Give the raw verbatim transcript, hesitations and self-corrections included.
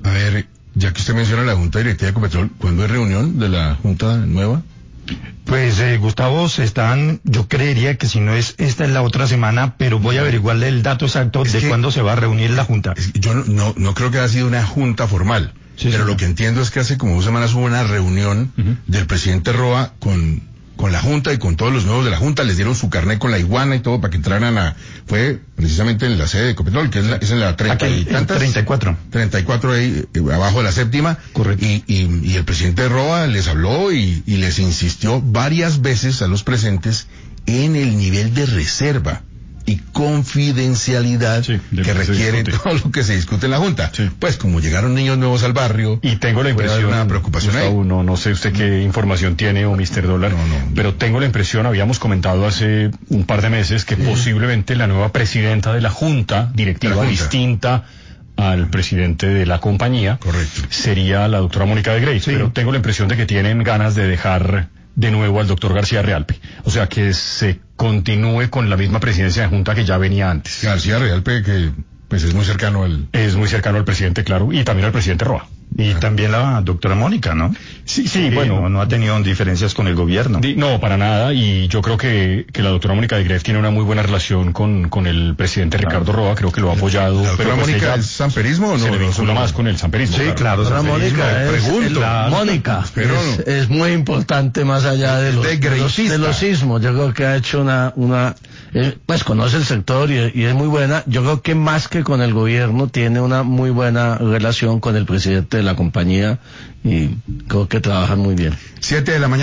A ver, ya que usted menciona la Junta Directiva de Ecopetrol, ¿cuándo hay reunión de la Junta nueva? Pues eh, Gustavo, se están, yo creería que si no es esta es la otra semana, pero voy a averiguarle el dato exacto es de que, cuándo se va a reunir la Junta. Es que yo no, no, no creo que haya sido una Junta formal, sí, pero sí, lo que entiendo es que hace como dos semanas hubo una reunión uh-huh. del presidente Roa con, con la Junta y con todos los nuevos de la Junta, les dieron su carnet con la iguana y todo para que entraran a, fue precisamente en la sede de Ecopetrol, que es, la, es en la treinta y tantas. treinta y cuatro. treinta y cuatro ahí, abajo de la séptima. Correcto. Y, y, y el presidente Roa les habló y, y les insistió varias veces a los presentes en el nivel de reserva y confidencialidad sí, que requiere todo lo que se discute en la Junta. Sí. Pues como llegaron niños nuevos al barrio, y tengo la impresión, una preocupación Gustavo, ahí. No, no sé usted qué información tiene o mister Dólar, no, no, pero tengo la impresión, habíamos comentado hace un par de meses que sí. posiblemente la nueva presidenta de la Junta directiva, la Junta. distinta al presidente de la compañía, correcto, sería la doctora Mónica de Grey, sí. pero tengo la impresión de que tienen ganas de dejar de nuevo al doctor García Realpe, o sea que se continúe con la misma presidencia de Junta que ya venía antes. García Realpe, que pues es muy cercano al... Es muy cercano al presidente, claro, y también al presidente Roa. Y ah. también la doctora Mónica, ¿no? Sí, sí, sí bueno. No, no ha tenido diferencias con el gobierno. Di, no, para nada, y yo creo que, que la doctora Mónica de Gref tiene una muy buena relación con, con el presidente Ricardo Roa, creo que lo ha apoyado. ¿La doctora pero pues Mónica es samperismo o no? Se le vincula más con el samperismo. Sí, claro. La Mónica es, pregunto. La, Mónica es, es muy importante más allá de los, de, de los, de los sismos. Yo creo que ha hecho una, una eh, pues conoce el sector y, y es muy buena. Yo creo que más que con el gobierno tiene una muy buena relación con el presidente de la compañía y creo que trabajan muy bien. Siete de la mañana.